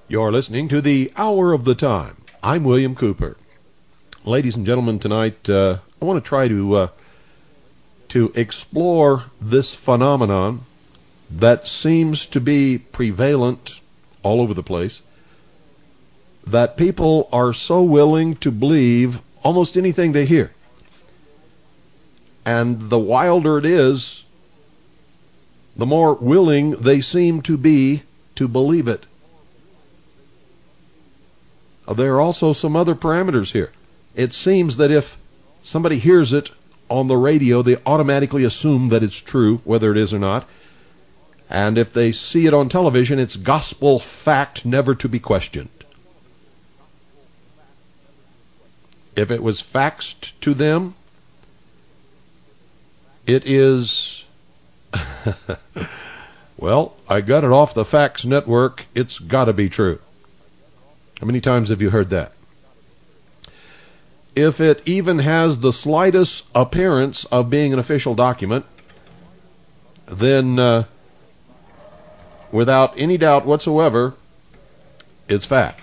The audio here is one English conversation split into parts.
You're listening to the Hour of the Time. I'm William Cooper. Ladies and gentlemen, tonight I want to try to explore this phenomenon that seems to be prevalent all over the place, that people are so willing to believe almost anything they hear. And the wilder it is, the more willing they seem to be to believe it. There are also some other parameters here. It seems that if somebody hears it on the radio, they automatically assume that it's true, whether it is or not. And if they see it on television, it's gospel fact, never to be questioned. If it was faxed to them, it is, well, I got it off the fax network, it's got to be true. How many times have you heard that? If it even has the slightest appearance of being an official document, then without any doubt whatsoever, it's fact.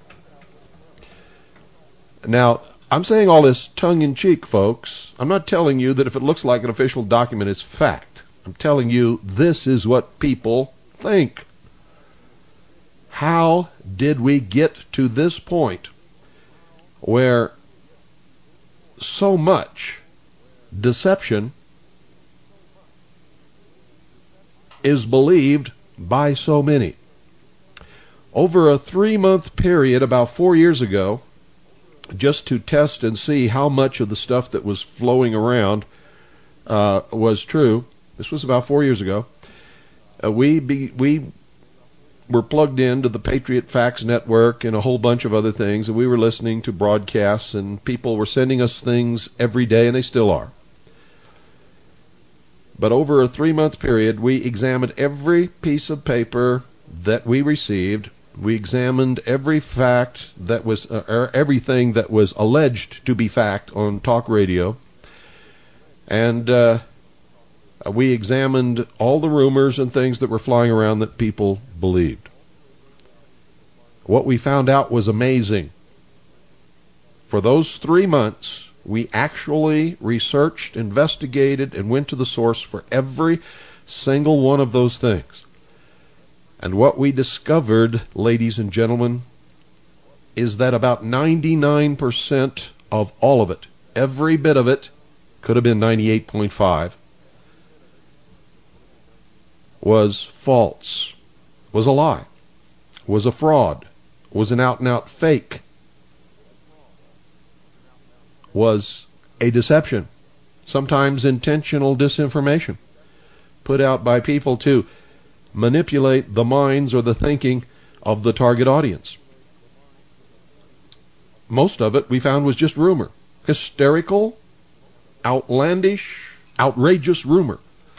Now, I'm saying all this tongue-in-cheek, folks. I'm not telling you that if it looks like an official document, it's fact. I'm telling you this is what people think. How did we get to this point where so much deception is believed by so many? Over a 3-month period, about 4 years ago, just to test and see how much of the stuff that was flowing around was true. This was about 4 years ago. We were plugged into the Patriot Fax Network and a whole bunch of other things, and we were listening to broadcasts, and people were sending us things every day, and they still are. But over a 3-month period, we examined every piece of paper that we received. We examined every fact that was, everything that was alleged to be fact on talk radio. And we examined all the rumors and things that were flying around that people believed. What we found out was amazing. For those 3 months, we actually researched, investigated, and went to the source for every single one of those things. And what we discovered, ladies and gentlemen, is that about 99% of all of it, every bit of it, could have been 98.5, was false, was a lie, was a fraud, was an out-and-out fake, was a deception, sometimes intentional disinformation, put out by people to manipulate the minds or the thinking of the target audience. Most of it we found was just rumor. Hysterical, outlandish, outrageous rumor.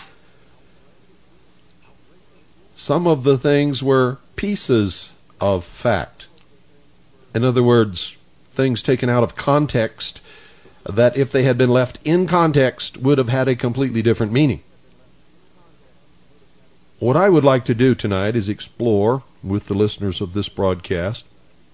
Some of the things were pieces of fact. In other words, things taken out of context that if they had been left in context would have had a completely different meaning. What I would like to do tonight is explore with the listeners of this broadcast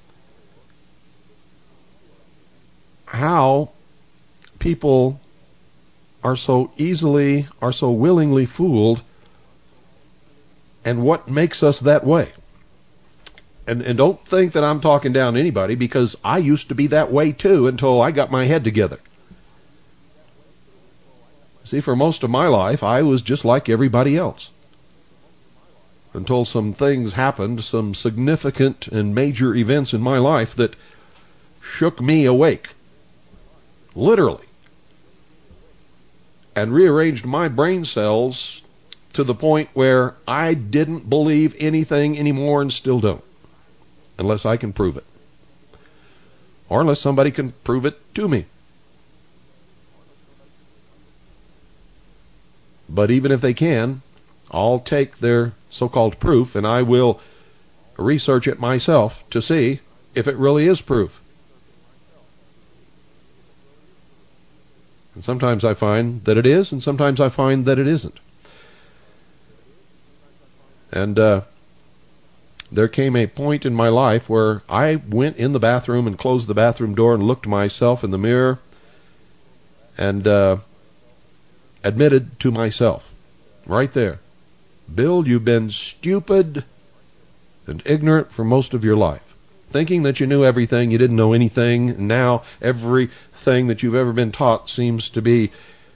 how people are so easily, are so willingly fooled, and what makes us that way. And don't think that I'm talking down to anybody, because I used to be that way too until I got my head together. See, for most of my life, I was just like everybody else. Until some things happened, some significant and major events in my life that shook me awake, literally, and rearranged my brain cells to the point where I didn't believe anything anymore and still don't, unless I can prove it, or unless somebody can prove it to me. But even if they can, I'll take their so-called proof and I will research it myself to see if it really is proof. And sometimes I find that it is, and sometimes I find that it isn't. And there came a point in my life where I went in the bathroom and closed the bathroom door and looked myself in the mirror and admitted to myself, right there, Bill, you've been stupid and ignorant for most of your life. Thinking that you knew everything, you didn't know anything, and now everything that you've ever been taught seems to be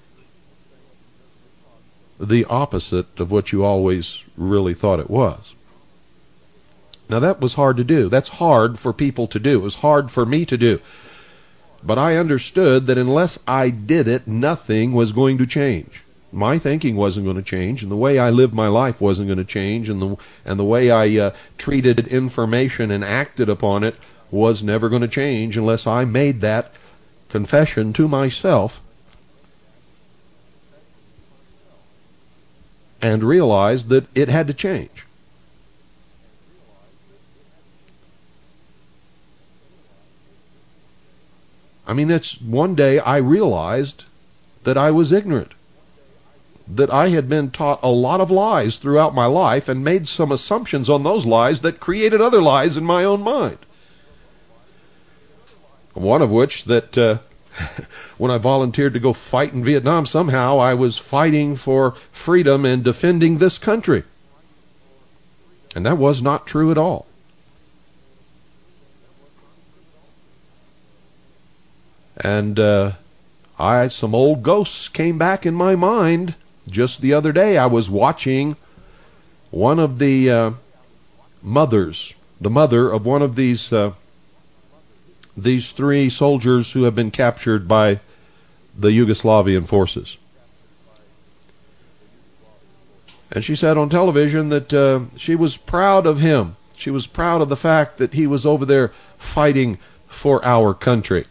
the opposite of what you always really thought it was. Now that was hard to do. That's hard for people to do. It was hard for me to do. But I understood that unless I did it, nothing was going to change. My thinking wasn't going to change, and the way I lived my life wasn't going to change, and the way I treated information and acted upon it was never going to change unless I made that confession to myself and realized that it had to change. I mean, it's one day I realized that I was ignorant, that I had been taught a lot of lies throughout my life and made some assumptions on those lies that created other lies in my own mind. One of which that when I volunteered to go fight in Vietnam, somehow I was fighting for freedom and defending this country. And that was not true at all. And some old ghosts came back in my mind. Just the other day I was watching one of the mothers, the mother of one of these three soldiers who have been captured by the Yugoslavian forces. And she said on television that she was proud of him. She was proud of the fact that he was over there fighting for our country.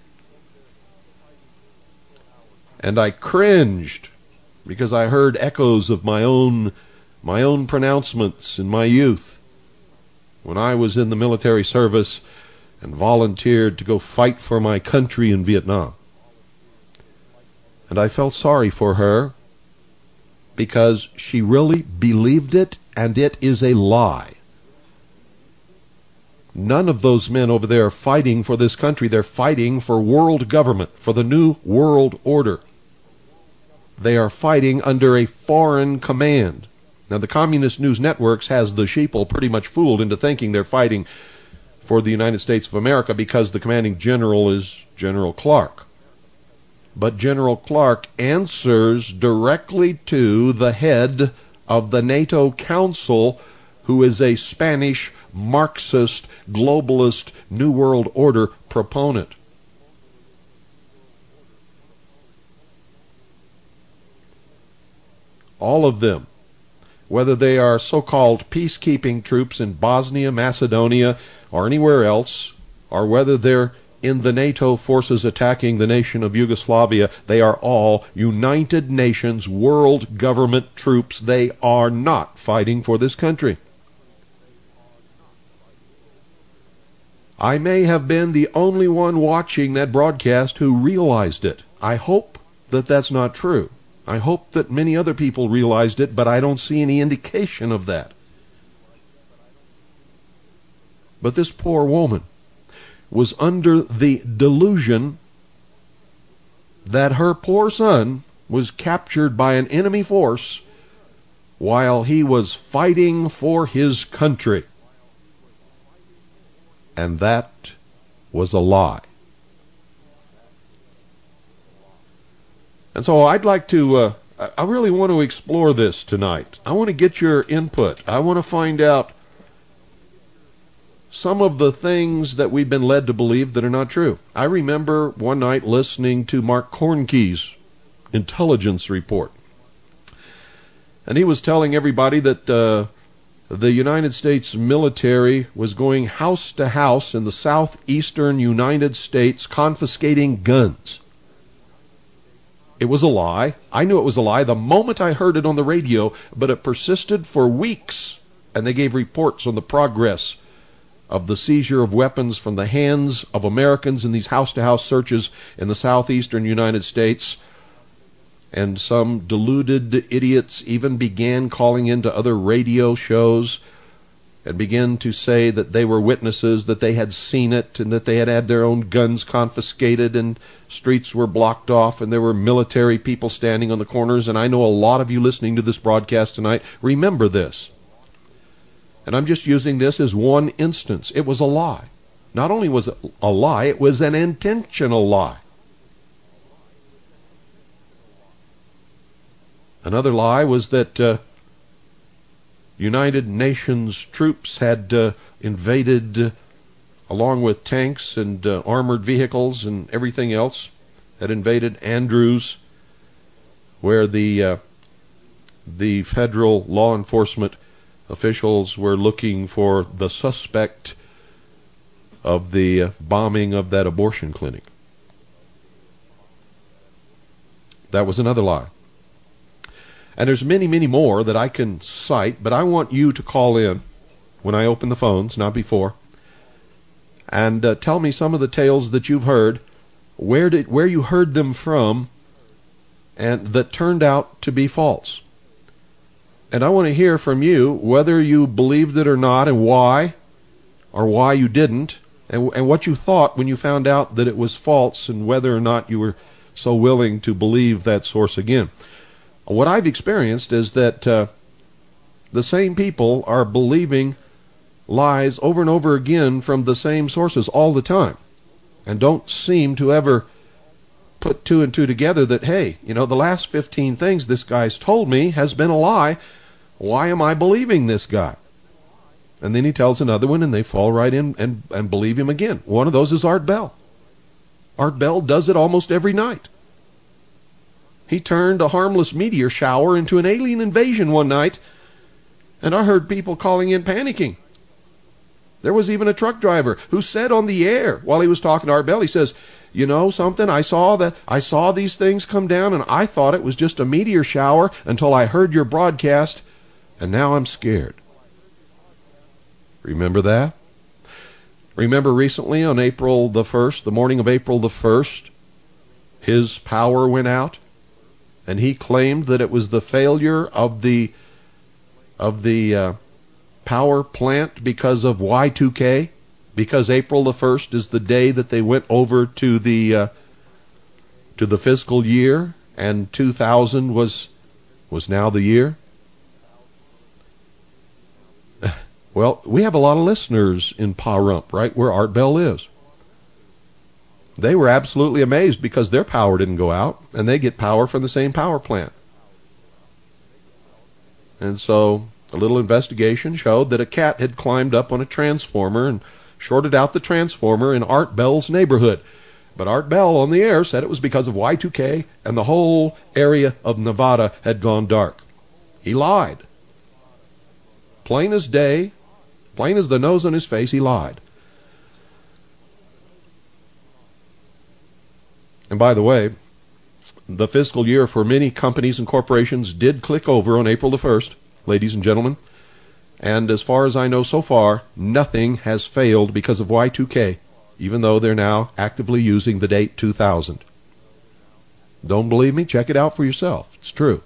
And I cringed because I heard echoes of my own pronouncements in my youth when I was in the military service and volunteered to go fight for my country in Vietnam. And I felt sorry for her because she really believed it, and it is a lie. None of those men over there are fighting for this country. They're fighting for world government, for the new world order. They are fighting under a foreign command. Now, the Communist News Networks has the sheeple pretty much fooled into thinking they're fighting for the United States of America because the commanding general is General Clark. But General Clark answers directly to the head of the NATO Council, who is a Spanish Marxist, globalist, New World Order proponent. All of them, whether they are so-called peacekeeping troops in Bosnia, Macedonia, or anywhere else, or whether they're in the NATO forces attacking the nation of Yugoslavia, they are all United Nations world government troops. They are not fighting for this country. I may have been the only one watching that broadcast who realized it. I hope that that's not true. I hope that many other people realized it, but I don't see any indication of that. But this poor woman was under the delusion that her poor son was captured by an enemy force while he was fighting for his country. And that was a lie. And so I'd like to, I really want to explore this tonight. I want to get your input. I want to find out some of the things that we've been led to believe that are not true. I remember one night listening to Mark Kornke's intelligence report. And he was telling everybody that the United States military was going house to house in the southeastern United States confiscating guns. It was a lie. I knew it was a lie the moment I heard it on the radio, but it persisted for weeks, and they gave reports on the progress of the seizure of weapons from the hands of Americans in these house-to-house searches in the southeastern United States. And some deluded idiots even began calling into other radio shows and begin to say that they were witnesses, that they had seen it, and that they had had their own guns confiscated, and streets were blocked off, and there were military people standing on the corners. And I know a lot of you listening to this broadcast tonight remember this. And I'm just using this as one instance. It was a lie. Not only was it a lie, it was an intentional lie. Another lie was that United Nations troops had invaded, along with tanks and armored vehicles and everything else, had invaded Andrews, where the federal law enforcement officials were looking for the suspect of the bombing of that abortion clinic. That was another lie. And there's many, many more that I can cite, but I want you to call in when I open the phones, not before, and tell me some of the tales that you've heard, where you heard them from, and that turned out to be false. And I want to hear from you whether you believed it or not, and why, or why you didn't, and what you thought when you found out that it was false, and whether or not you were so willing to believe that source again. What I've experienced is that the same people are believing lies over and over again from the same sources all the time, and don't seem to ever put two and two together that, hey, the last 15 things this guy's told me has been a lie. Why am I believing this guy? And then he tells another one, and they fall right in and believe him again. One of those is Art Bell. Art Bell does it almost every night. He turned a harmless meteor shower into an alien invasion one night, and I heard people calling in panicking. There was even a truck driver who said on the air while he was talking to Art Bell, he says, "You know something, I saw these things come down, and I thought it was just a meteor shower until I heard your broadcast, and now I'm scared." Remember that? Remember recently on April the 1st, the morning of April the 1st, his power went out? And he claimed that it was the failure of the power plant because of Y2K, because April the 1st is the day that they went over to the fiscal year, and 2000 was now the year. Well, we have a lot of listeners in Pahrump, right where Art Bell is. They were absolutely amazed because their power didn't go out, and they get power from the same power plant. And so a little investigation showed that a cat had climbed up on a transformer and shorted out the transformer in Art Bell's neighborhood. But Art Bell on the air said it was because of Y2K, and the whole area of Nevada had gone dark. He lied. Plain as day, plain as the nose on his face, he lied. And by the way, the fiscal year for many companies and corporations did click over on April the 1st, ladies and gentlemen. And as far as I know so far, nothing has failed because of Y2K, even though they're now actively using the date 2000. Don't believe me? Check it out for yourself. It's true.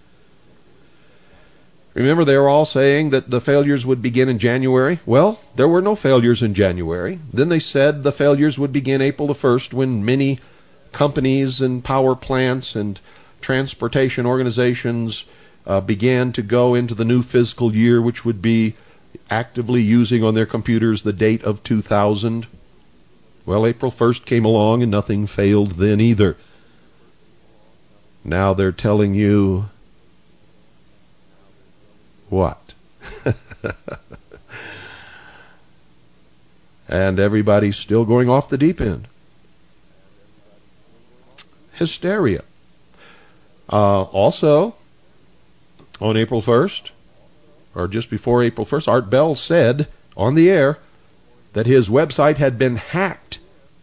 Remember, they were all saying that the failures would begin in January. Well, there were no failures in January. Then they said the failures would begin April the 1st when many companies and power plants and transportation organizations began to go into the new fiscal year, which would be actively using on their computers the date of 2000. Well, April 1st came along and nothing failed then either. Now they're telling you what? And everybody's still going off the deep end. Hysteria. Also, on April 1st, or just before April 1st, Art Bell said on the air that his website had been hacked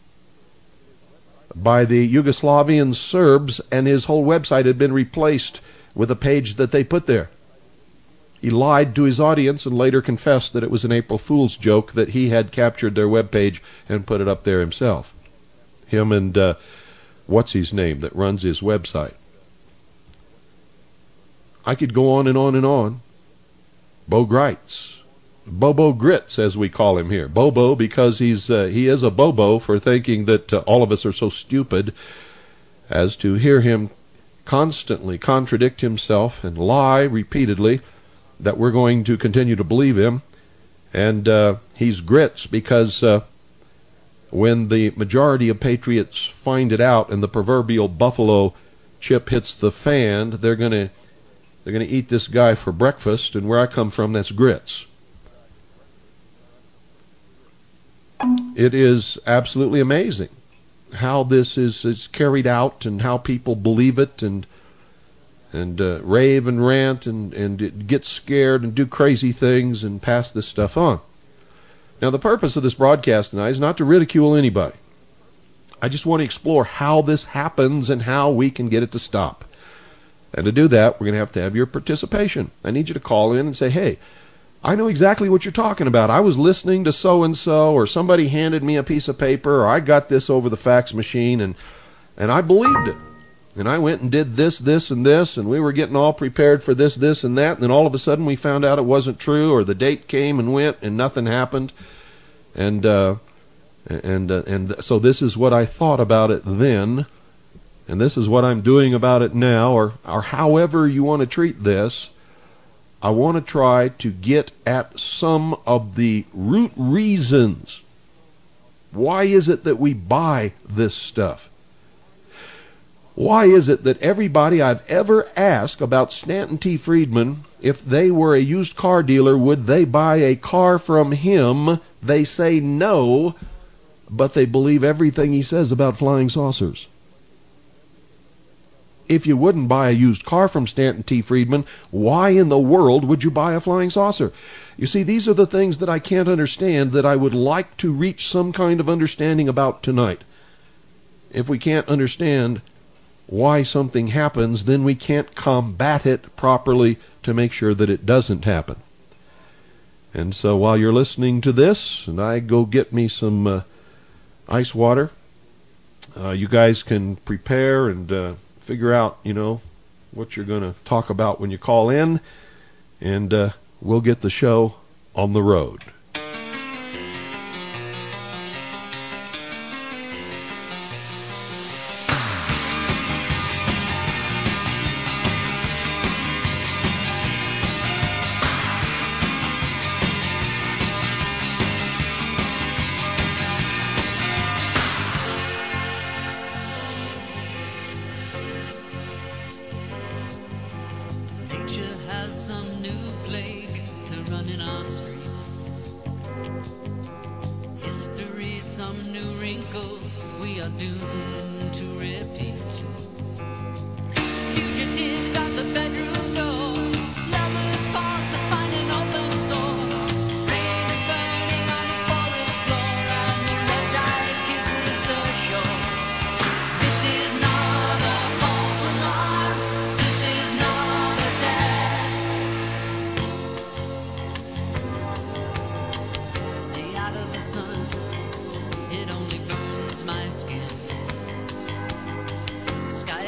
by the Yugoslavian Serbs, and his whole website had been replaced with a page that they put there. He lied to his audience and later confessed that it was an April Fool's joke, that he had captured their webpage and put it up there himself. Him and what's his name that runs his website. I could go on and on and on. Bo Greitz, Bobo Grits, as we call him here. Bobo because he is a bobo for thinking that all of us are so stupid as to hear him constantly contradict himself and lie repeatedly, that we're going to continue to believe him. And he's grits because when the majority of patriots find it out and the proverbial buffalo chip hits the fan, they're going to eat this guy for breakfast. And where I come from, that's grits. It is absolutely amazing how this is carried out and how people believe it and rave and rant and get scared and do crazy things and pass this stuff on. Now, the purpose of this broadcast tonight is not to ridicule anybody. I just want to explore how this happens and how we can get it to stop. And to do that, we're going to have your participation. I need you to call in and say, hey, I know exactly what you're talking about. I was listening to so-and-so, or somebody handed me a piece of paper, or I got this over the fax machine, and I believed it. And I went and did this, and this, and we were getting all prepared for this, and that, and then all of a sudden we found out it wasn't true, or the date came and went, and nothing happened. And so this is what I thought about it then, and this is what I'm doing about it now, or however you want to treat this. I want to try to get at some of the root reasons. Why is it that we buy this stuff? Why is it that everybody I've ever asked about Stanton T. Friedman, if they were a used car dealer, would they buy a car from him? They say no, but they believe everything he says about flying saucers. If you wouldn't buy a used car from Stanton T. Friedman, why in the world would you buy a flying saucer? You see, these are the things that I can't understand that I would like to reach some kind of understanding about tonight. If we can't understand why something happens, then we can't combat it properly to make sure that it doesn't happen. And so while you're listening to this, and I go get me some ice water, you guys can prepare and figure out, what you're going to talk about when you call in, and we'll get the show on the road. It only burns my skin. Sky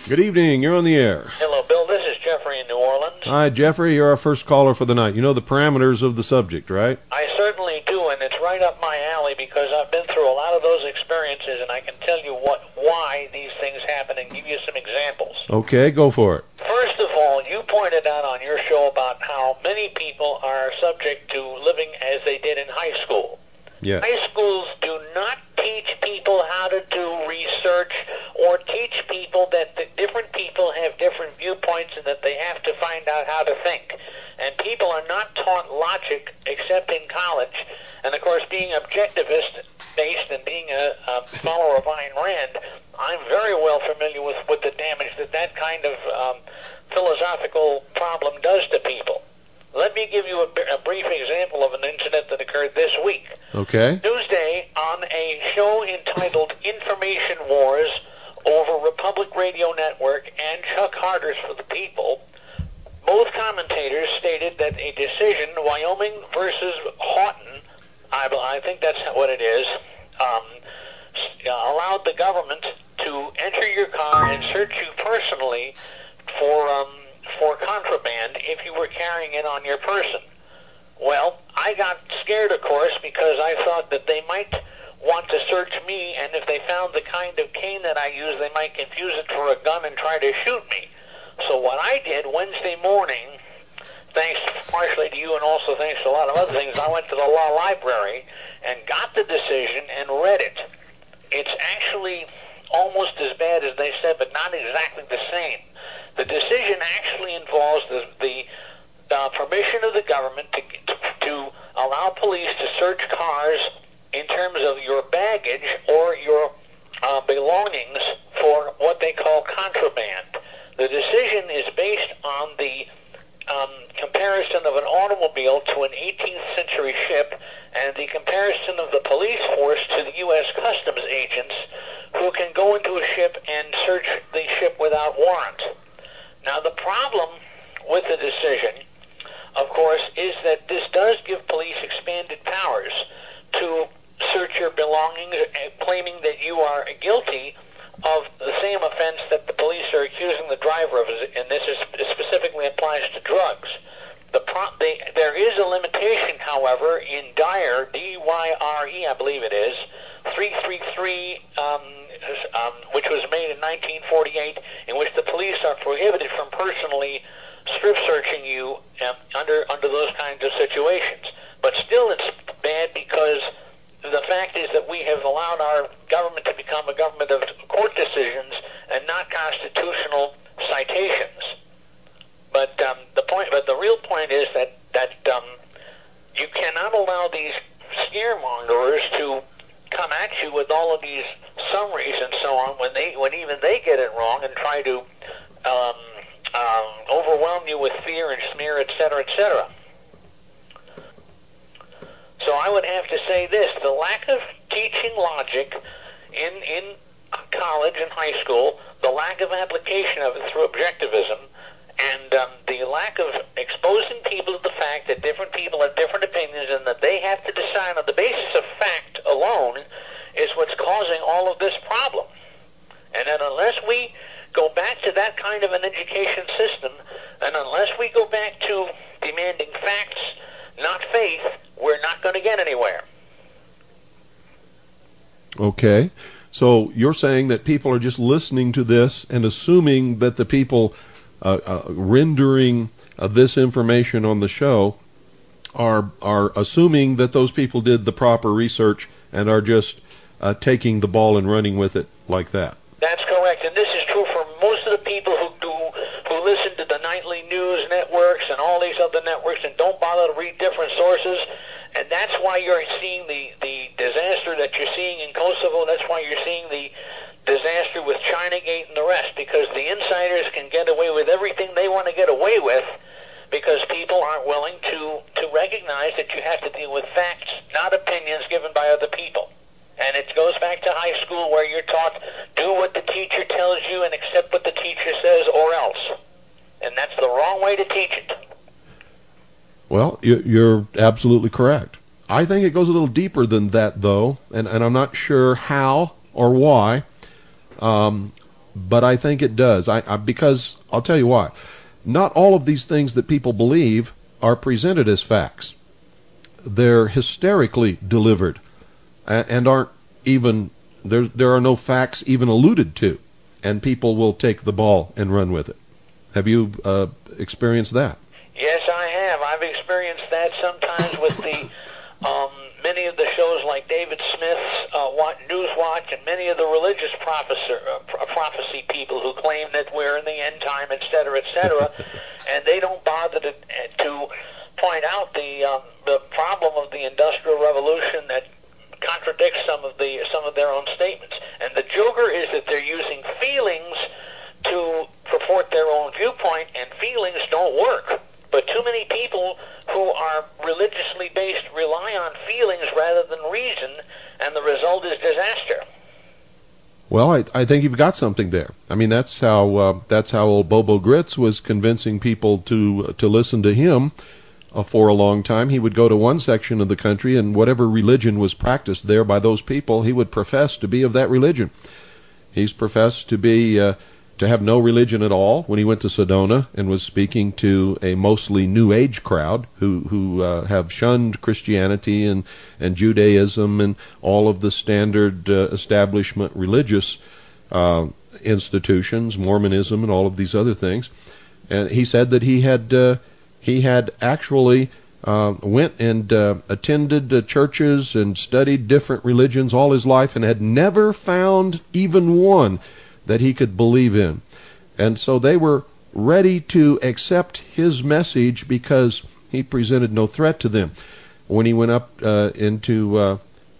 Good evening. You're on the air. Hello, Bill. This is Jeffrey in New Orleans. Hi, Jeffrey. You're our first caller for the night. You know the parameters of the subject, right? I certainly do, and it's right up my alley because I've been through a lot of those experiences, and I can tell you why these things happen and give you some examples. Okay, go for it. First of all, you pointed out on your show about how many people are subject to living as they did in high school. Yes. High schools do not teach people how to do research or teach people that the different people have different viewpoints and that they have to find out how to think. And people are not taught logic except in college. And, of course, being objectivist-based and being a follower of Ayn Rand, I'm very well familiar with the damage that kind of philosophical problem does to people. Let me give you a brief example of an incident that occurred this week. Okay. Tuesday, on a show entitled Information Wars over Republic Radio Network and Chuck Harder's For the People, both commentators stated that a decision, Wyoming versus Houghton, I think that's what it is, allowed the government to enter your car and search you personally for contraband if you were carrying it on your person. Well, I got scared, of course, because I thought that they might want to search me, and if they found the kind of cane that I use, they might confuse it for a gun and try to shoot me. So what I did Wednesday morning, thanks partially to you and also thanks to a lot of other things, I went to the law library and got the decision and read it. It's actually almost as bad as they said, but not exactly the same. The decision actually involves the permission of the government to allow police to search cars in terms of your baggage or your belongings for what they call contraband. The decision is based on the comparison of an automobile to an 18th century ship and the comparison of the police force to the U.S. Customs agents who can go into a ship and search the ship without warrant. Now, the problem with the decision, of course, is that this does give police expanded powers to search your belongings, claiming that you are guilty of the same offense that the police are accusing the driver of, and this specifically applies to drugs. There is a limitation, however, in Dyer, D-Y-R-E, I believe it is, 333, which was made in 1948, in which the police are prohibited from personally strip searching you under those kinds of situations. But still it's bad because the fact is that we have allowed our government to become a government of court decisions and not constitutional citations. But the real point is that you cannot allow these scaremongers to come at you with all of these summaries and so on when even they get it wrong and try to overwhelm you with fear and smear, etc., etc. So I would have to say this: the lack of teaching logic in college and high school, the lack of application of it through objectivism, and the lack of exposing people to the fact that different people have different opinions and that they have to decide on the basis of fact alone is what's causing all of this problem. And then unless we go back to that kind of an education system, and unless we go back to demanding facts, not faith, we're not going to get anywhere. Okay. So you're saying that people are just listening to this and assuming that the people rendering this information on the show are assuming that those people did the proper research and are just taking the ball and running with it like that. That's correct, and this is true for most of the people who listen to the nightly news networks and all these other networks and don't bother to read different sources. And that's why you're seeing the disaster that you're seeing in Kosovo. That's why you're seeing the disaster with Chinagate and the rest, because the insiders can get away with everything they want to get away with because people aren't willing to recognize that you have to deal with facts, not opinions given by other people. And it goes back to high school where you're taught, do what the teacher tells you and accept what the teacher says or else. And that's the wrong way to teach it. Well, you're absolutely correct. I think it goes a little deeper than that, though, and I'm not sure how or why. but I think it does. Because I'll tell you why. Not all of these things that people believe are presented as facts. They're hysterically delivered and aren't even, there are no facts even alluded to, and people will take the ball and run with it. Have you experienced that? Yes, I have. I've experienced that sometimes with the many of the shows like David Smith's Newswatch and many of the religious prophecy people who claim that we're in the end time, et cetera, and they don't bother to point out the problem of the Industrial Revolution that contradicts some of their own statements. And the joker is that they're using feelings to purport their own viewpoint, and feelings don't work. But too many people who are religiously based rely on feelings rather than reason, and the result is disaster. Well, I think you've got something there. I mean, that's how old Bobo Gritz was convincing people to listen to him for a long time. He would go to one section of the country, and whatever religion was practiced there by those people, he would profess to be of that religion. He's professed to have no religion at all when he went to Sedona and was speaking to a mostly New Age crowd who have shunned Christianity and Judaism and all of the standard establishment religious institutions, Mormonism and all of these other things. And he said that he had actually went and attended churches and studied different religions all his life and had never found even one that he could believe in. And so they were ready to accept his message because he presented no threat to them. When he went up into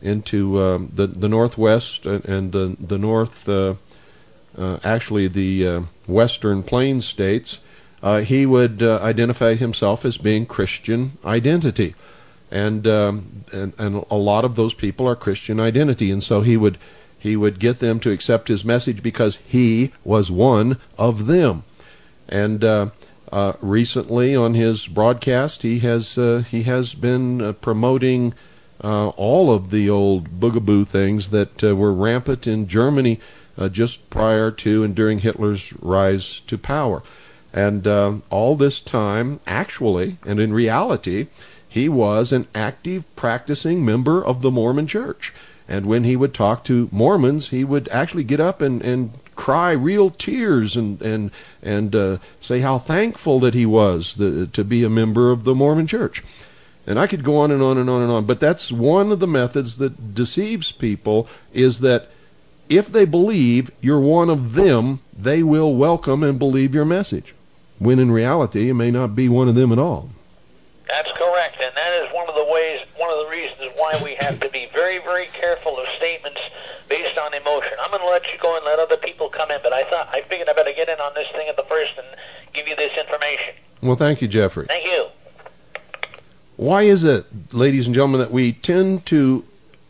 the Northwest and the North, actually the Western Plains states, he would identify himself as being Christian identity. And a lot of those people are Christian identity. And so he would get them to accept his message because he was one of them. And recently on his broadcast, he has been promoting all of the old boogaboo things that were rampant in Germany just prior to and during Hitler's rise to power. And all this time, actually, and in reality, he was an active, practicing member of the Mormon Church. And when he would talk to Mormons, he would actually get up and cry real tears and say how thankful that he was to be a member of the Mormon Church. And I could go on and on and on and on. But that's one of the methods that deceives people, is that if they believe you're one of them, they will welcome and believe your message, when in reality you may not be one of them at all. That's correct, and that is one of the reasons why we have to be very, very careful of statements based on emotion. I'm going to let you go and let other people come in, but I figured I better get in on this thing at the first and give you this information. Well, thank you, Jeffrey. Thank you. Why is it, ladies and gentlemen, that we tend to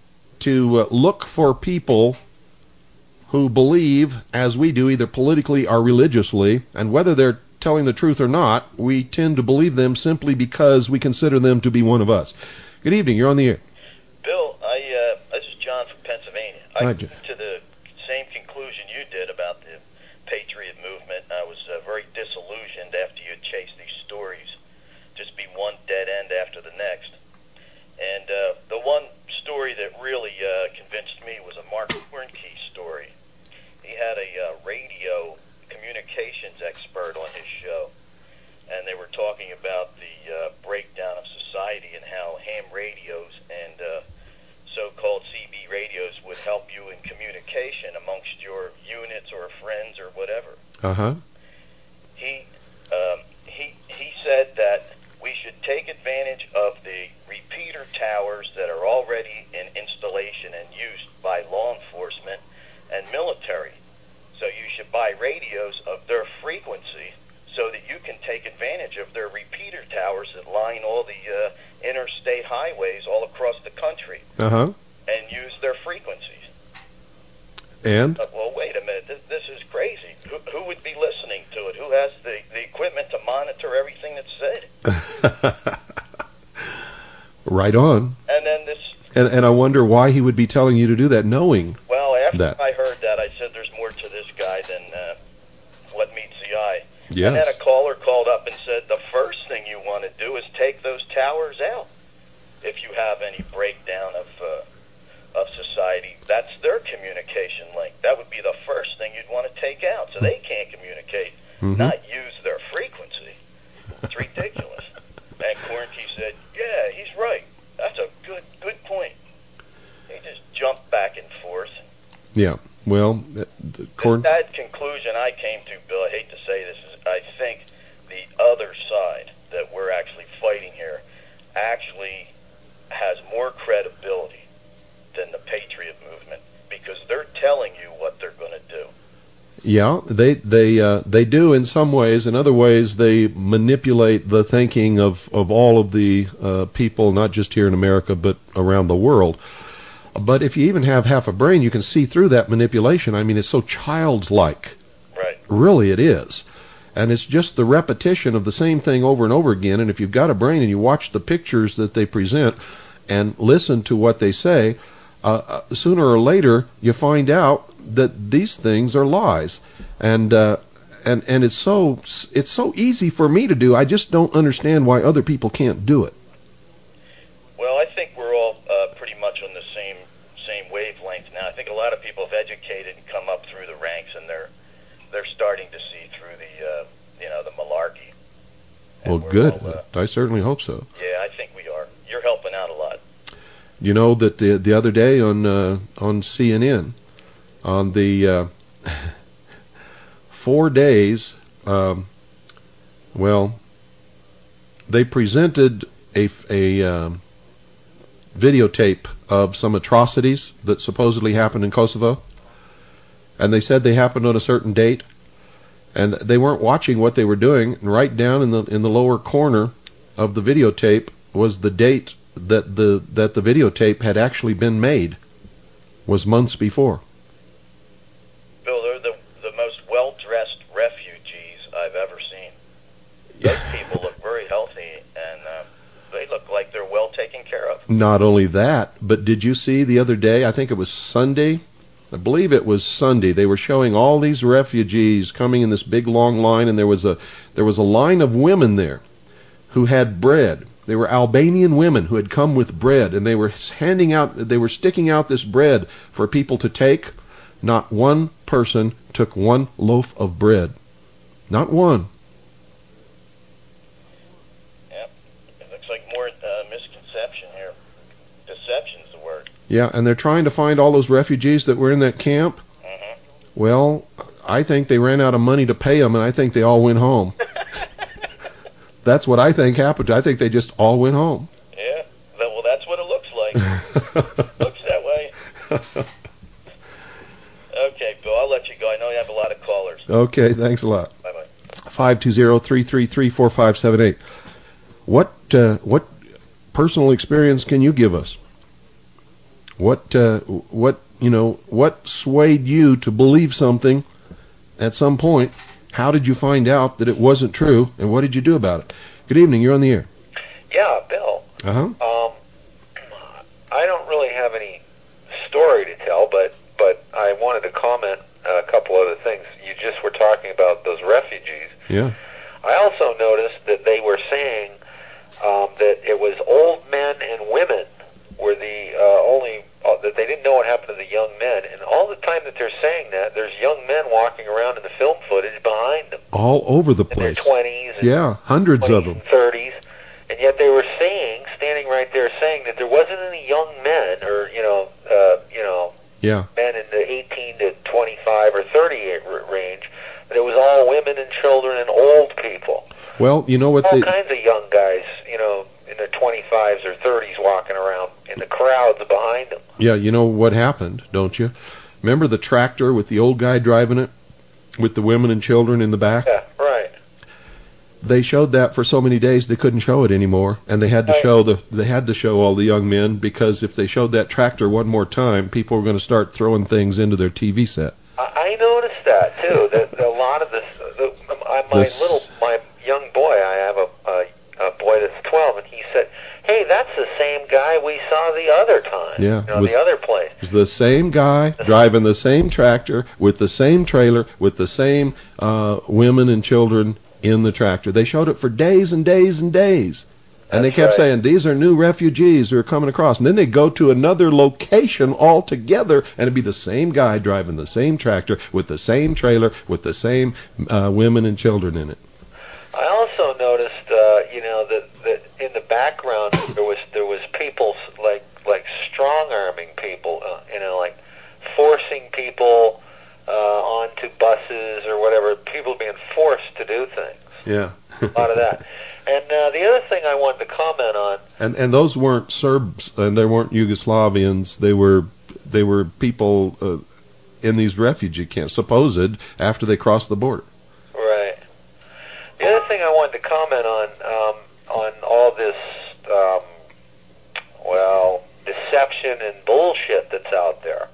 look for people who believe, as we do, either politically or religiously, and whether they're telling the truth or not, we tend to believe them simply because we consider them to be one of us? Good evening. You're on the air. Bill, this is John from Pennsylvania. I came to the same conclusion you did about the Patriot movement. I was very disillusioned after you chased these stories. Just be one dead end after the next. And the one story that really convinced me was a Mark Warnke story. He had a radio communications expert on his show, and they were talking about the breakdown of society and how ham radios and so-called CB radios would help you in communication amongst your units or friends or whatever. Uh-huh. He said that we should take advantage of the repeater towers that are already in installation and used by law enforcement and military. So you should buy radios of their frequency so that you can take advantage of their repeater towers that line all the interstate highways all across the country. Uh-huh. And use their frequencies. And? Well, wait a minute. This is crazy. Who would be listening to it? Who has the equipment to monitor everything that's said? Right on. And then this... And I wonder why he would be telling you to do that, knowing Well, after that. I heard that, I said, there's more to this guy than what meets the eye. Yes. And then a caller called up and said the first thing you want to do is take those towers out. If you have any breakdown of society, that's their communication link. That would be the first thing you'd want to take out, so they can't communicate, not use their frequency. It's ridiculous. And Cornkey said, yeah, he's right. That's a good point. He just jumped back and forth. Yeah. Well, that conclusion I came to, Bill, I hate to say this, is I think the other side that we're actually fighting here actually has more credibility than the Patriot movement, because they're telling you what they're going to do. Yeah, they do in some ways. In other ways, they manipulate the thinking of all of the people, not just here in America, but around the world. But if you even have half a brain, you can see through that manipulation. I mean, it's so childlike. Right. Really, it is. And it's just the repetition of the same thing over and over again. And if you've got a brain and you watch the pictures that they present and listen to what they say, sooner or later you find out that these things are lies. And it's so easy for me to do. I just don't understand why other people can't do it. Well, I think we're all pretty much on the same wavelength now. I think a lot of people have educated and come up through the ranks, and they're starting to see through the the malarkey. Well, good. I certainly hope so. Yeah, I think we are. You're helping out a lot. You know that the other day on CNN, on the 4 days, they presented a videotape of some atrocities that supposedly happened in Kosovo, and they said they happened on a certain date, and they weren't watching what they were doing. And right down in the lower corner of the videotape was the date that the videotape had actually been made, was months before. Bill, they're the most well-dressed refugees I've ever seen. Those people look very healthy, and they look like they're well taken care of. Not only that, but did you see the other day, I think it was Sunday, I believe it was Sunday, they were showing all these refugees coming in this big long line, and there was a line of women there who had bread. They were Albanian women who had come with bread, and they were sticking out this bread for people to take. Not one person took one loaf of bread. Not one. Yep. It looks like more misconception here. Deception's the word. Yeah, and they're trying to find all those refugees that were in that camp. Mm-hmm. Well, I think they ran out of money to pay them, and I think they all went home. That's what I think happened. I think they just all went home. Yeah, well, that's what it looks like. Looks that way. Okay, Bill, I'll let you go. I know you have a lot of callers. Okay, thanks a lot. Bye-bye. 520-333-4578. What personal experience can you give us? What swayed you to believe something at some point? How did you find out that it wasn't true, and what did you do about it? Good evening. You're on the air. Yeah, Bill. Uh-huh. I don't really have any story to tell, but I wanted to comment a couple other things. You just were talking about those refugees. Yeah. I also noticed that they were saying that it was old men and women were the only that they didn't know what happened to the young men, and all the time that they're saying that, there's young men walking around in the film footage behind them. All over the place. In their 20s. Yeah, hundreds of them. 30s, and yet they were saying, standing right there, saying that there wasn't any young men, or yeah, men in the 18 to 25 or 30 range. But it was all women and children and old people. Well, you know what? All kinds of young guys, in their 25s or 30s walking around in the crowds behind them. Yeah, you know what happened, don't you? Remember the tractor with the old guy driving it, with the women and children in the back? Yeah, right. They showed that for so many days they couldn't show it anymore, and they had to show all the young men, because if they showed that tractor one more time, people were going to start throwing things into their TV set. I noticed that too. That a lot of this, my young boy, I have a boy that's 12, and he said hey, that's the same guy we saw the other time. Yeah, the other place. It was the same guy driving the same tractor with the same trailer with the same women and children in the tractor. They showed it for days and days and days. And they kept saying, these are new refugees who are coming across. And then they'd go to another location altogether, and it'd be the same guy driving the same tractor with the same trailer with the same women and children in it. I also noticed, that in the background there was people like strong-arming people, like forcing people onto buses or whatever, people being forced to do things. Yeah. A lot of that. And the other thing I wanted to comment on, and those weren't Serbs and they weren't Yugoslavians. They were people in these refugee camps, supposed after they crossed the border. Right. The other thing I wanted to comment on all this, deception and bullshit that's out there.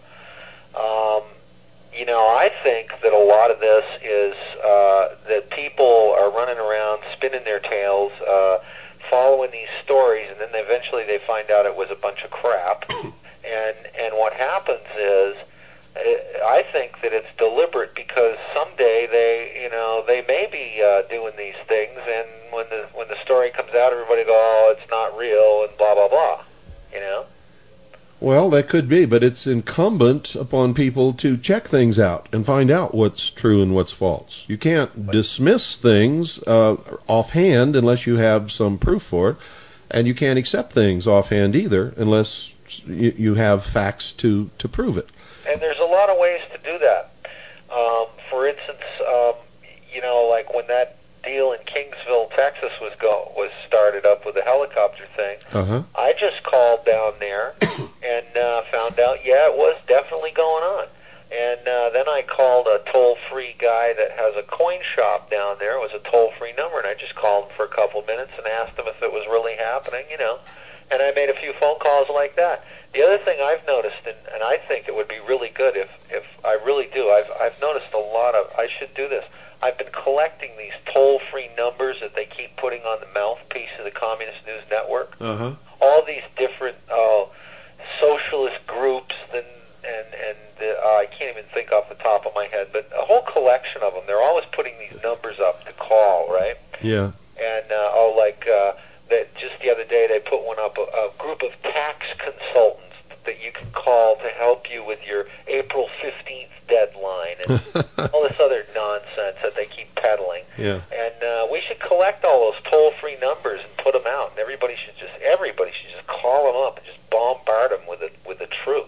I think that a lot of this is that people are running around spinning their tails, following these stories, and then eventually they find out it was a bunch of crap. And what happens is, I think that it's deliberate because someday they may be doing these things, and when the story comes out, everybody go, oh, it's not real, and blah blah blah. Well, that could be, but it's incumbent upon people to check things out and find out what's true and what's false. You can't dismiss things offhand unless you have some proof for it, and you can't accept things offhand either unless you have facts to prove it. And there's a lot of ways to do that. For instance, like when that deal in Kingsville, Texas was started up with the helicopter thing, I just called down there and found out, it was definitely going on. And then I called a toll-free guy that has a coin shop down there. It was a toll-free number, and I just called him for a couple minutes and asked him if it was really happening, and I made a few phone calls like that. The other thing I've noticed, and I think it would be really good if I really do, I've noticed a lot of, I should do this, I've been collecting these toll-free numbers that they keep putting on the mouthpiece of the Communist News Network. All these different socialist groups, and I can't even think off the top of my head, but a whole collection of them. They're always putting these numbers up to call, right? Yeah. And that just the other day they put one up, a group of tax consultants that you can call to help you with your April 15th deadline and all this other nonsense that they keep peddling. Yeah. And we should collect all those toll-free numbers and put them out, and everybody should just call them up and just bombard them with the truth,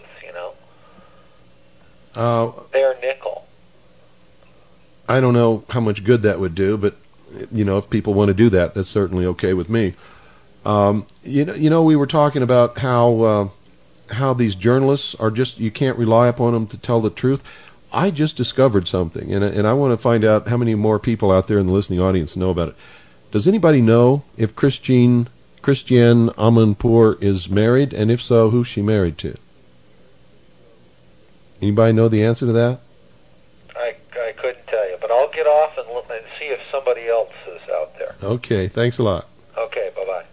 Their nickel. I don't know how much good that would do, but if people want to do that, that's certainly okay with me. We were talking about how these journalists are just, you can't rely upon them to tell the truth. I just discovered something, and I want to find out how many more people out there in the listening audience know about it. Does anybody know if Christiane Amanpour is married, and if so, who's she married to? Anybody know the answer to that? I couldn't tell you, but I'll get off and see if somebody else is out there. Okay, thanks a lot. Okay, bye-bye.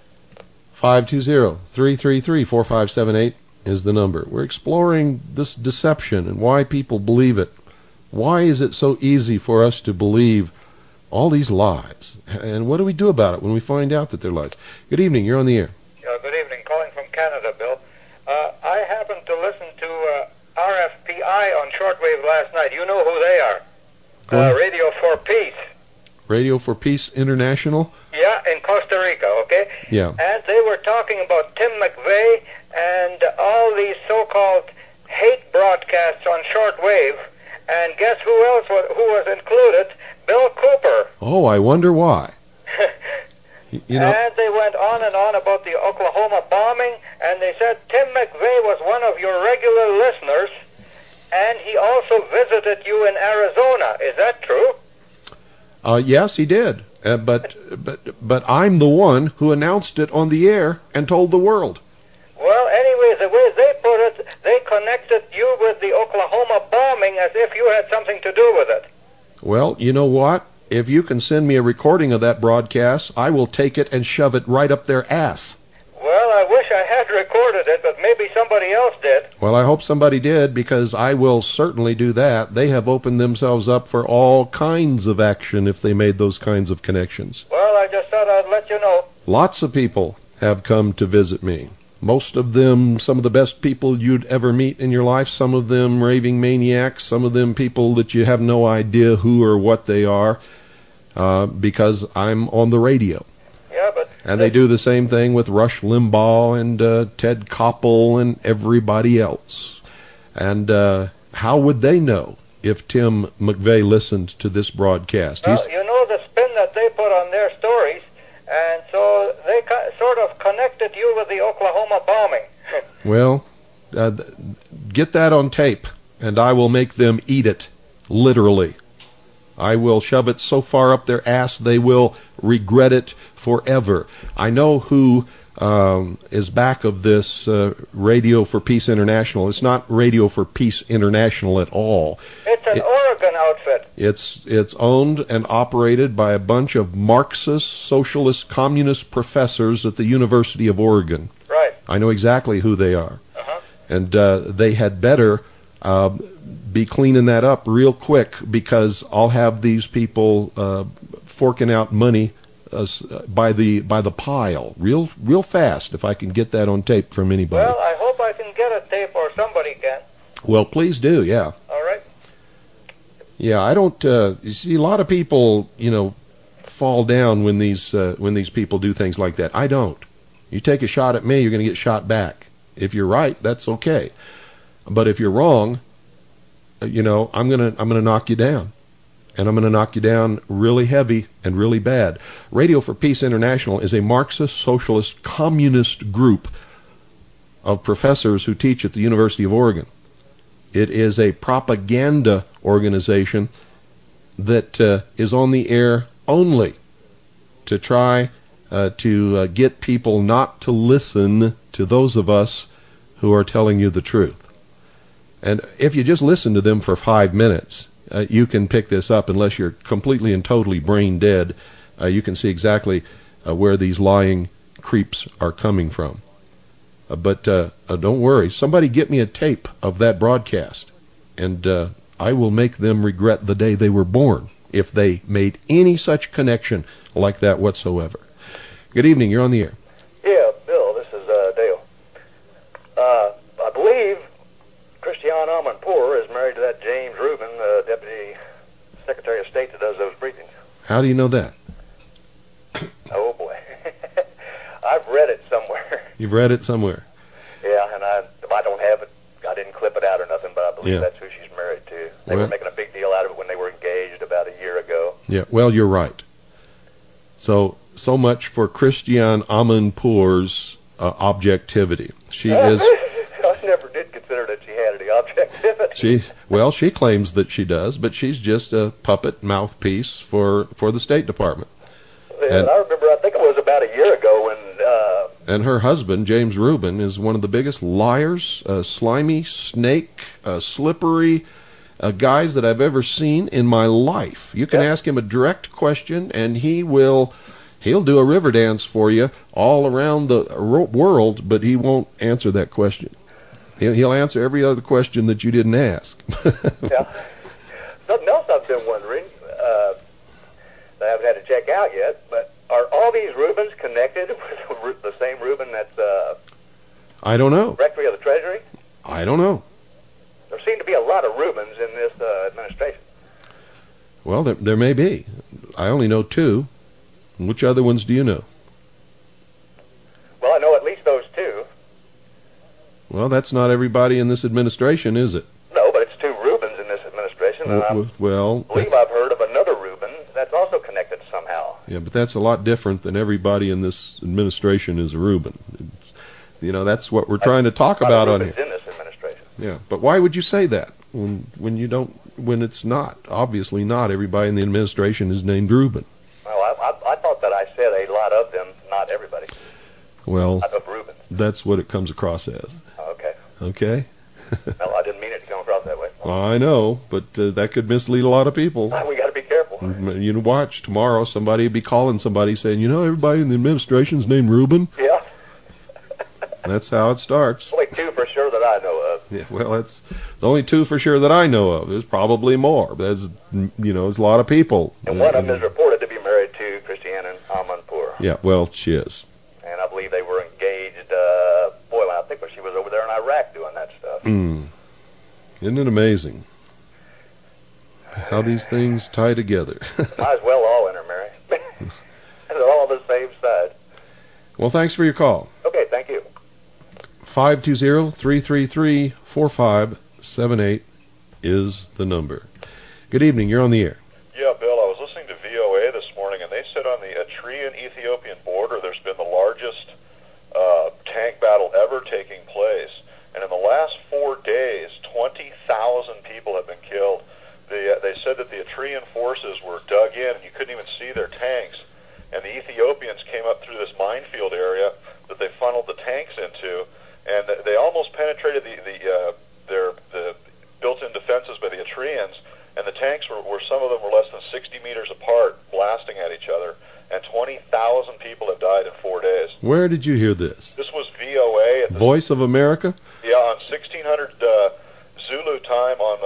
520-333-4578 is the number. We're exploring this deception and why people believe it. Why is it so easy for us to believe all these lies? And what do we do about it when we find out that they're lies? Good evening, you're on the air. Good evening, calling from Canada, Bill. I happened to listen to RFPI on shortwave last night. You know who they are. Radio for Peace. Radio for Peace International? Yeah, in Costa Rica, okay? Yeah. And they were talking about Tim McVeigh and all these so-called hate broadcasts on shortwave. And guess who else who was included? Bill Cooper. Oh, I wonder why. And they went on and on about the Oklahoma bombing, and they said Tim McVeigh was one of your regular listeners, and he also visited you in Arizona. Is that true? Yes, he did. But I'm the one who announced it on the air and told the world. Well, anyways, the way they put it, they connected you with the Oklahoma bombing as if you had something to do with it. Well, you know what? If you can send me a recording of that broadcast, I will take it and shove it right up their ass. Well, I had recorded it, but maybe somebody else did. Well, I hope somebody did, because I will certainly do that. They have opened themselves up for all kinds of action if they made those kinds of connections. Well, I just thought I'd let you know. Lots of people have come to visit me. Most of them, some of the best people you'd ever meet in your life, some of them raving maniacs, some of them people that you have no idea who or what they are, because I'm on the radio. Yeah, but... And they do the same thing with Rush Limbaugh and Ted Koppel and everybody else. And how would they know if Tim McVeigh listened to this broadcast? Well, you know the spin that they put on their stories, and so they sort of connected you with the Oklahoma bombing. Well, get that on tape, and I will make them eat it, literally. I will shove it so far up their ass they will regret it forever. I know who is back of this Radio for Peace International. It's not Radio for Peace International at all. It's an Oregon outfit. It's owned and operated by a bunch of Marxist, socialist, communist professors at the University of Oregon. Right. I know exactly who they are. Uh-huh. And they had better be cleaning that up real quick, because I'll have these people forking out money by the pile real fast if I can get that on tape from anybody. Well, I hope I can get a tape, or somebody can. Well, please do, yeah. All right. Yeah, I don't. You see, a lot of people, fall down when these people do things like that. I don't. You take a shot at me, you're going to get shot back. If you're right, that's okay. But if you're wrong, I'm gonna knock you down, and I'm gonna knock you down really heavy and really bad. Radio for Peace International is a Marxist, socialist, communist group of professors who teach at the University of Oregon. It is a propaganda organization that is on the air only to try to get people not to listen to those of us who are telling you the truth. And if you just listen to them for 5 minutes, you can pick this up. Unless you're completely and totally brain dead, you can see exactly where these lying creeps are coming from. But don't worry. Somebody get me a tape of that broadcast, and I will make them regret the day they were born if they made any such connection like that whatsoever. Good evening. You're on the air. Yeah, Bill, this is Dale. I believe Christiane Amanpour is married to that James Rubin, the Deputy Secretary of State that does those briefings. How do you know that? Oh, boy. I've read it somewhere. You've read it somewhere? Yeah, and I don't have it. I didn't clip it out or nothing, but I believe that's who she's married to. They were making a big deal out of it when they were engaged about a year ago. Yeah, well, you're right. So much for Christiane Amanpour's objectivity. She is... I never did consider that she had any objectivity. She claims that she does, but she's just a puppet mouthpiece for the State Department. Yeah, and I remember, I think it was about a year ago when... and her husband, James Rubin, is one of the biggest liars, slimy, snake, slippery guys that I've ever seen in my life. You can ask him a direct question, and he'll do a river dance for you all around the world, but he won't answer that question. He'll answer every other question that you didn't ask. Yeah. Something else I've been wondering, I haven't had to check out yet, but are all these Rubens connected with the same Rubin that's I don't know. Secretary of the Treasury? I don't know. There seem to be a lot of Rubens in this administration. Well, there may be. I only know 2. Which other ones do you know? Well, I know at least those 2. Well, that's not everybody in this administration, is it? No, but it's 2 Rubens in this administration, and I believe I've heard of another Rubin that's also connected somehow. Yeah, but that's a lot different than everybody in this administration is a Rubin. That's what we're trying to talk about on here. In this administration. Yeah, but why would you say that when it's not? Obviously not everybody in the administration is named Rubin. Well, I thought that I said a lot of them, not everybody. Well, of Rubens. That's what it comes across as. Okay. Okay? Well, I didn't mean it to come across that way. Well, I know, but that could mislead a lot of people. We got to be careful. Watch, tomorrow somebody will be calling somebody saying, everybody in the administration's named Rubin. Yeah. That's how it starts. Only 2 for sure that I know of. Yeah, well, it's the only 2 for sure that I know of. There's probably more. There's a lot of people. And one of them is reported to be married to Christiane Amanpour. Yeah, well, she is. And I believe they were engaged, I think when she was over there in Iraq doing that stuff. Isn't it amazing how these things tie together? Might as well all intermarry. They're all on the same side. Well, thanks for your call. Okay, thank you. 520-333-4578 is the number. Good evening. You're on the air. Yeah, Bill, I was listening to VOA this morning, and they said on the Eritrean-Ethiopian border there's been the largest tank battle ever taking place. And in the last 4 days, 20,000 people have been killed. They said that the Eritrean forces were dug in, and you couldn't even see their tanks. And the Ethiopians came up through this minefield area that they funneled the tanks into, and they almost penetrated the built-in defenses by the Eritreans, and the tanks were some of them were less than 60 meters apart, blasting at each other, and 20,000 people have died in 4 days. Where did you hear this? This was VOA. At Voice of America? Yeah, on 1600 Zulu time on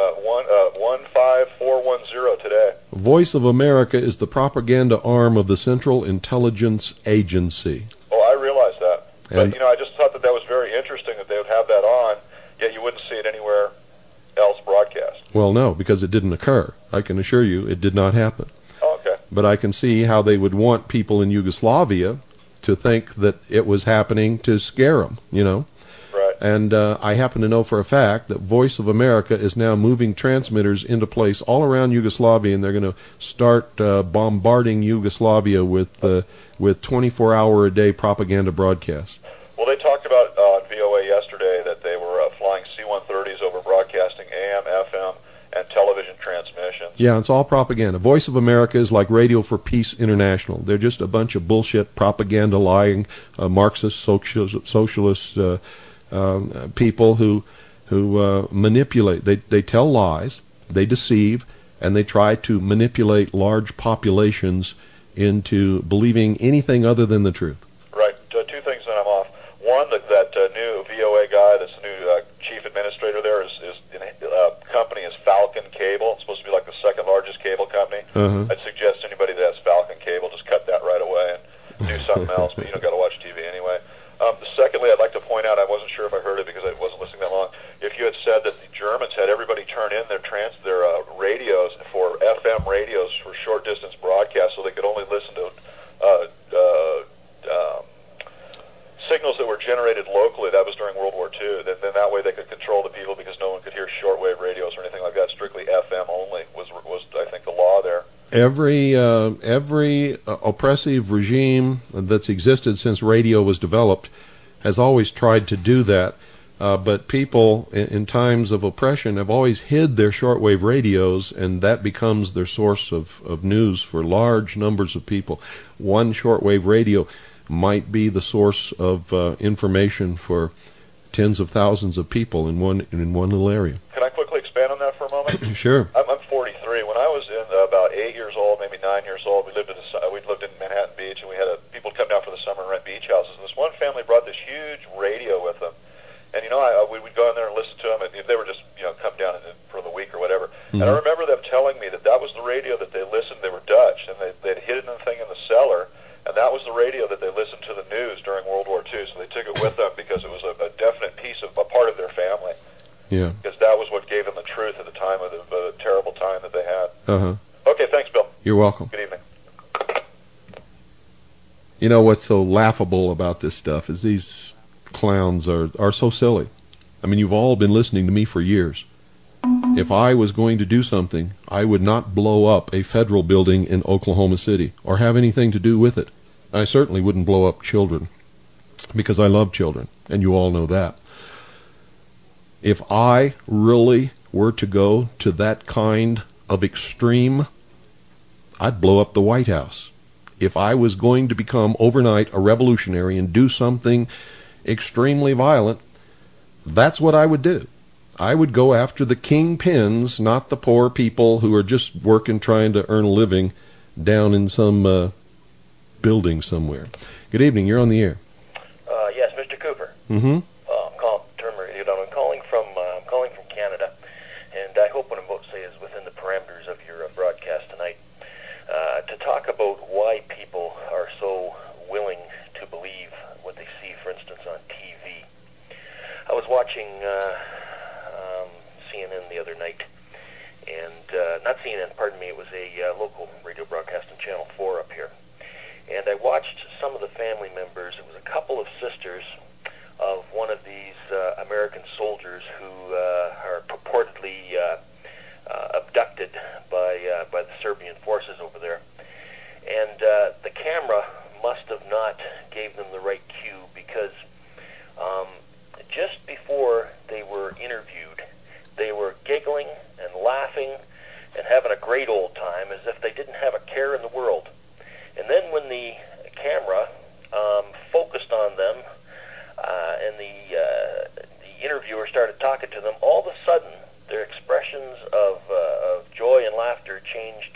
15410 today. Voice of America is the propaganda arm of the Central Intelligence Agency. Oh, I realize that. But, I just thought that was very interesting that they would have that on, yet you wouldn't see it anywhere else broadcast. Well, no, because it didn't occur. I can assure you it did not happen. Oh, okay. But I can see how they would want people in Yugoslavia to think that it was happening to scare them, Right. And I happen to know for a fact that Voice of America is now moving transmitters into place all around Yugoslavia, and they're going to start bombarding Yugoslavia with 24-hour-a-day propaganda broadcasts. Well, they talked about on VOA yesterday that they were flying C-130s over broadcasting AM, FM, and television transmissions. Yeah, it's all propaganda. Voice of America is like Radio for Peace International. They're just a bunch of bullshit, propaganda, lying, Marxist, socialist people who manipulate. They tell lies, they deceive, and they try to manipulate large populations into believing anything other than the truth. Right. 2 things that I'm off. One, that new VOA guy, that's the new chief administrator there, his company is Falcon Cable. It's supposed to be like the second largest cable company. Uh-huh. I'd suggest anybody that has Falcon Cable just cut that right away and do something else, but you don't got to watch TV anyway. Secondly, I'd like to point out, I wasn't sure if I heard it because I wasn't listening that long, if you had said that the Germans had everybody turn in their radios for FM radios for short distance broadcasts so they could only listen to signals that were generated locally. That was during World War II. Then that way they could control the people because no one could hear shortwave radios or anything like that. Strictly FM only was I think, the law there. Every oppressive regime that's existed since radio was developed has always tried to do that, but people in times of oppression have always hid their shortwave radios, and that becomes their source of news for large numbers of people. One shortwave radio might be the source of information for tens of thousands of people in one little area. Can I quickly expand on that for a moment? Sure. I'm 43. When I was about 8 years old, maybe 9 years old, we lived in Manhattan Beach, and we had people come down for the summer and rent beach houses. And this one family brought this huge radio with them, and we would go in there and listen to them. And if they were just come down for the week or whatever. Mm-hmm. And I remember them telling me that was the radio that they listened. They were Dutch, and they'd hidden the thing in the cellar. And that was the radio that they listened to the news during World War II. So they took it with them because it was a definite piece of a part of their family. Yeah. Because that was what gave them the truth at the time of the terrible time that they had. Uh-huh. Okay, thanks, Bill. You're welcome. Good evening. You know what's so laughable about this stuff is these clowns are so silly. I mean, you've all been listening to me for years. If I was going to do something, I would not blow up a federal building in Oklahoma City or have anything to do with it. I certainly wouldn't blow up children because I love children, and you all know that. If I really were to go to that kind of extreme, I'd blow up the White House. If I was going to become overnight a revolutionary and do something extremely violent, that's what I would do. I would go after the kingpins, not the poor people who are just working, trying to earn a living down in some building somewhere. Good evening. You're on the air. Yes, Mr. Cooper. Mm-hmm. I'm calling from Canada, and I hope what I'm about to say is within the parameters of your broadcast tonight. To talk about why people are so willing to believe what they see, for instance, on TV. I was watching CNN the other night, and not CNN, pardon me, it was a local radio broadcast on Channel 4 up here. And I watched some of the family members. It was a couple of sisters of one of these American soldiers who are purportedly abducted by the Serbian forces over there. And the camera must have not gave them the right cue, because just before they were interviewed, they were giggling and laughing and having a great old time as if they didn't have a care in the world. And then when the camera focused on them and the interviewer started talking to them, all of a sudden their expressions of joy and laughter changed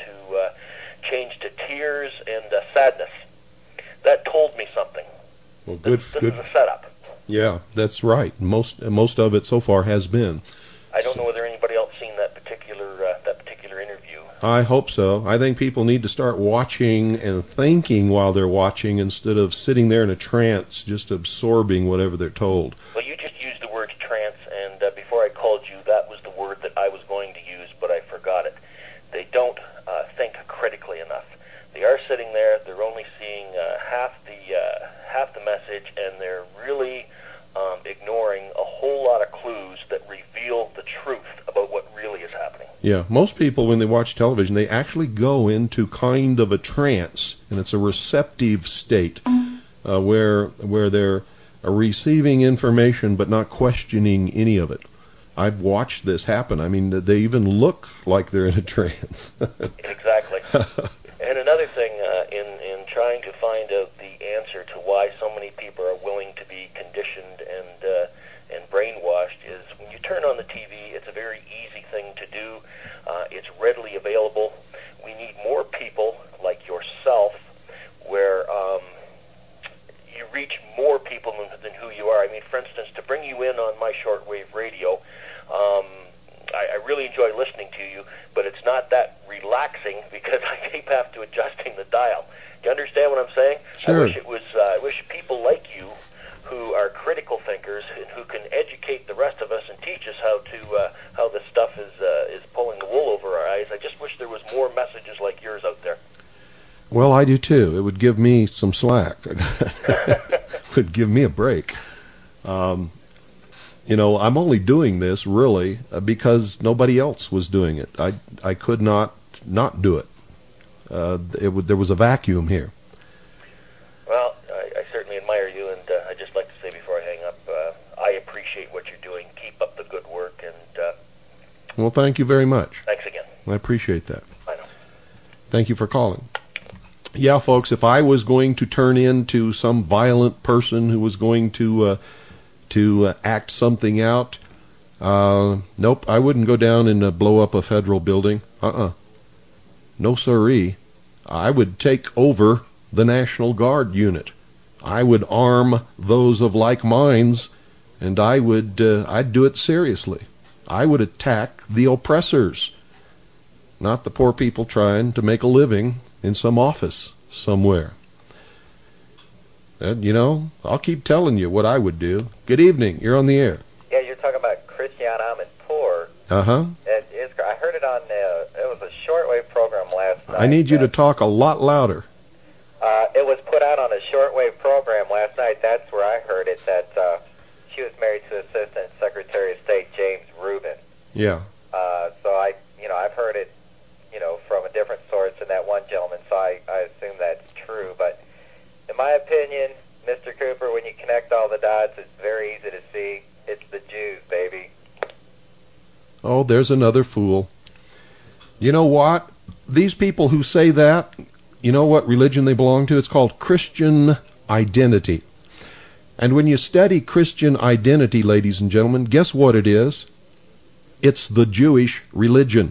to tears and sadness. That told me something. Well, good. This is a setup. Yeah, that's right. Most of it so far has been. I don't know whether anybody else seen that particular interview. I hope so. I think people need to start watching and thinking while they're watching instead of sitting there in a trance, just absorbing whatever they're told. Well, you just used the word trance, and before I called you, that was the word that I was going to use, but I forgot it. They don't think critically enough. They are sitting there. They're only seeing half the message, and they're really ignoring a whole lot of clues that reveal the truth about what really is happening. Yeah, most people, when they watch television, they actually go into kind of a trance, and it's a receptive state where they're receiving information but not questioning any of it. I've watched this happen. I mean, they even look like they're in a trance. Exactly. And another thing, in trying to find out the answer to why so many people are willing to be conditioned and brainwashed, is when you turn on the TV, it's a very easy thing to do. It's readily available. We need more people like yourself, where you reach more people than who you are. I mean, for instance, to bring you in on my shortwave radio, I really enjoy listening to you, but it's not that relaxing because I keep having to adjusting the dial. Do you understand what I'm saying? Sure. I wish people like you, who are critical thinkers and who can educate the rest of us and teach us how this stuff is pulling the wool over our eyes. I just wish there was more messages like yours out there. Well, I do too. It would give me some slack. It would give me a break. I'm only doing this really because nobody else was doing it. I could not do it. There was a vacuum here. Well, I certainly admire you, and I'd just like to say before I hang up, I appreciate what you're doing. Keep up the good work, and well, thank you very much. Thanks again. I appreciate that. I know. Thank you for calling. Yeah, folks, if I was going to turn into some violent person who was going to act something out, nope, I wouldn't go down and blow up a federal building. No siree. I would take over the National Guard unit. I would arm those of like minds, and I'd do it seriously. I would attack the oppressors, not the poor people trying to make a living in some office somewhere. And, I'll keep telling you what I would do. Good evening. You're on the air. Yeah, you're talking about Christian Amanpour. Uh-huh. I heard it on, it was a shortwave program last night. I need you to talk a lot louder. It was put out on a shortwave program last night. That's where I heard it, that she was married to Assistant Secretary of State James Rubin. Yeah. So I've heard it, from a different source than that one gentleman, so I assume that's true. But in my opinion, Mr. Cooper, when you connect all the dots, it's very easy to see. It's the Jews, baby. Oh, there's another fool. You know what? These people who say that, you know what religion they belong to? It's called Christian identity. And when you study Christian identity, ladies and gentlemen, guess what it is? It's the Jewish religion.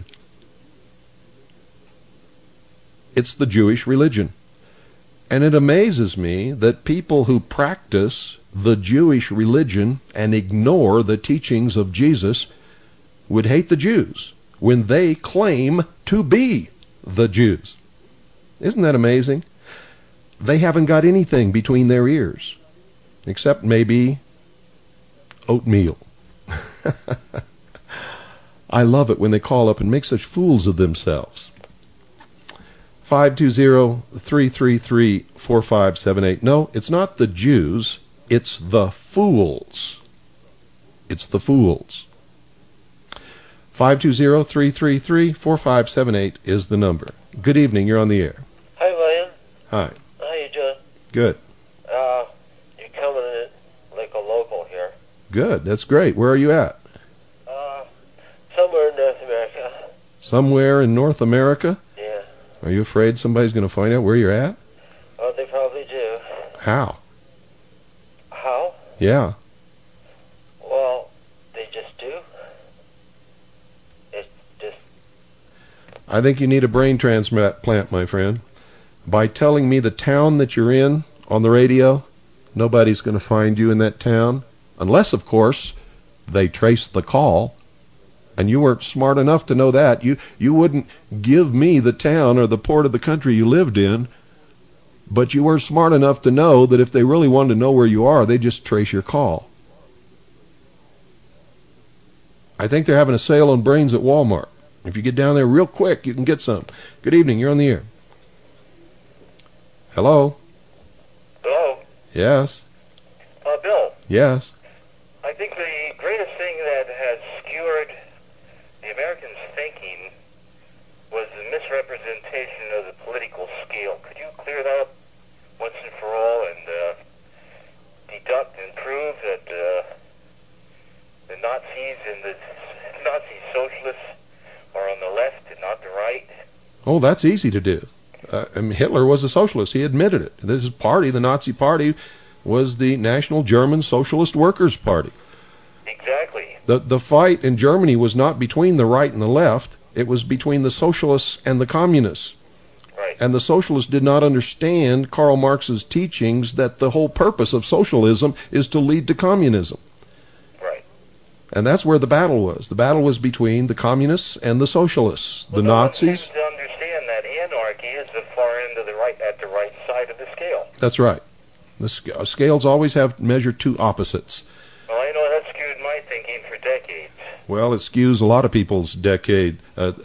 It's the Jewish religion. And it amazes me that people who practice the Jewish religion and ignore the teachings of Jesus would hate the Jews when they claim to be the Jews. Isn't that amazing? They haven't got anything between their ears, except maybe oatmeal. I love it when they call up and make such fools of themselves. 520-333-4578. No, it's not the Jews. It's the fools. It's the fools. 520-333-4578 is the number. Good evening. You're on the air. Hi, Ryan. Hi. How you doing? Good. You're coming in like a local here. Good. That's great. Where are you at? Somewhere in North America. Somewhere in North America? Yeah. Are you afraid somebody's going to find out where you're at? Oh, they probably do. How? How? Yeah. Well, they just do. It's just... I think you need a brain transplant, my friend. By telling me the town that you're in on the radio, nobody's going to find you in that town. Unless, of course, they trace the call. And you weren't smart enough to know that. You wouldn't give me the town or the port of the country you lived in, but you were smart enough to know that if they really wanted to know where you are, they'd just trace your call. I think they're having a sale on brains at Walmart. If you get down there real quick, you can get some. Good evening. You're on the air. Hello? Hello? Yes? Bill? Yes? I think the greatest thing that has skewered the Americans' thinking was the misrepresentation of the political scale. Could you clear that up once and for all and deduct and prove that the Nazis and the Nazi socialists are on the left and not the right? Oh, that's easy to do. Hitler was a socialist. He admitted it. His party, the Nazi Party, was the National German Socialist Workers' Party. Exactly. The fight in Germany was not between the right and the left. It was between the socialists and the communists. Right. And the socialists did not understand Karl Marx's teachings that the whole purpose of socialism is to lead to communism. Right. And that's where the battle was. The battle was between the communists and the socialists, the Nazis. No one seems to understand that anarchy is the far end of the right, at the right side of the scale. That's right. The scales always have measured two opposites. Well, I know that skewed my thinking for decades. Well, it skews a lot of people's thinking,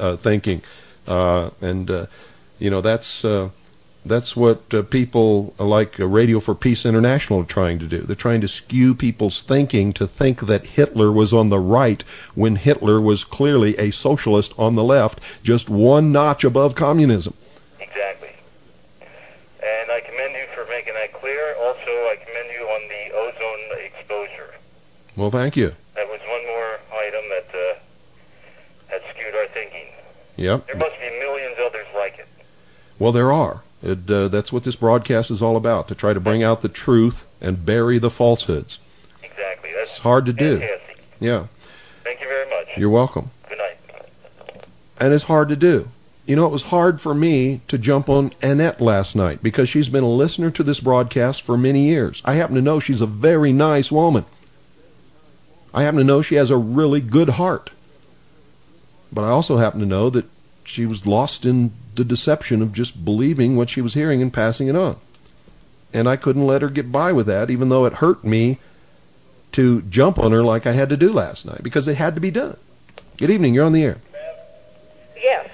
that's what people like Radio for Peace International are trying to do. They're trying to skew people's thinking to think that Hitler was on the right when Hitler was clearly a socialist on the left, just one notch above communism. Exactly. And I commend you for making that clear. Also, I commend you on the ozone exposure. Well, thank you. That was one more item that had skewed our thinking. Yep. There must be millions others like it. Well, there are. That's what this broadcast is all about, to try to bring out the truth and bury the falsehoods. Exactly. That's hard to do. Fantastic. Yeah. Thank you very much. You're welcome. Good night. And it's hard to do. You know, it was hard for me to jump on Annette last night because she's been a listener to this broadcast for many years. I happen to know she's a very nice woman. I happen to know she has a really good heart. But I also happen to know that she was lost in the deception of just believing what she was hearing and passing it on. And I couldn't let her get by with that, even though it hurt me to jump on her like I had to do last night, because it had to be done. Good evening. You're on the air. Yes.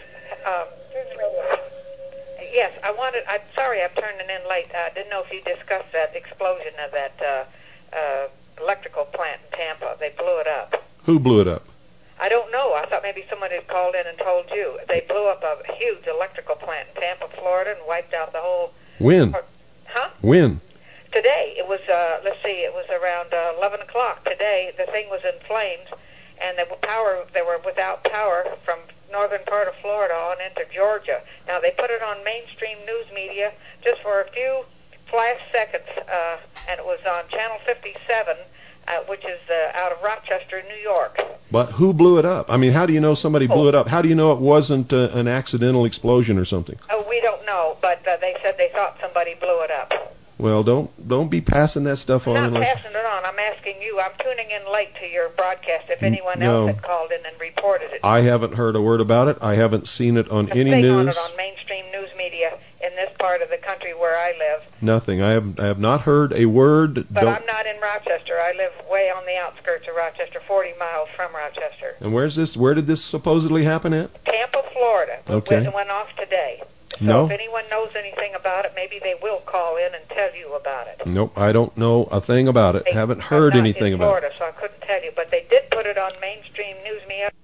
Yes, I'm sorry I'm turning in late. I didn't know if you discussed that explosion of that electrical plant in Tampa. They blew it up. Who blew it up? I don't know. I thought maybe someone had called in and told you. They blew up a huge electrical plant in Tampa, Florida, and wiped out the whole... When? Huh? When? Today. It was, it was around 11 o'clock today. The thing was in flames, and they were without power from northern part of Florida on into Georgia. Now, they put it on mainstream news media just for a few flash seconds, and it was on Channel 57, which is out of Rochester, New York. But who blew it up? I mean, how do you know somebody blew it up? How do you know it wasn't an accidental explosion or something? Oh, we don't know, but they said they thought somebody blew it up. Well, don't be passing that stuff on. I'm not passing it on. I'm asking you. I'm tuning in late to your broadcast. If anyone else had called in and reported it. I haven't heard a word about it. I haven't seen it on any news. On it on mainstream news media in this part of the country where I live. Nothing. I have not heard a word. But I'm not in Rochester. I live way on the outskirts of Rochester, 40 miles from Rochester. And where's this? Where did this supposedly happen at? Tampa, Florida. Okay. It went off today. So no. If anyone knows anything about it, maybe they will call in and tell you about it. Nope, I don't know a thing about it. Haven't heard anything about it. I'm not in Florida, so I couldn't tell you. But they did put it on mainstream news media.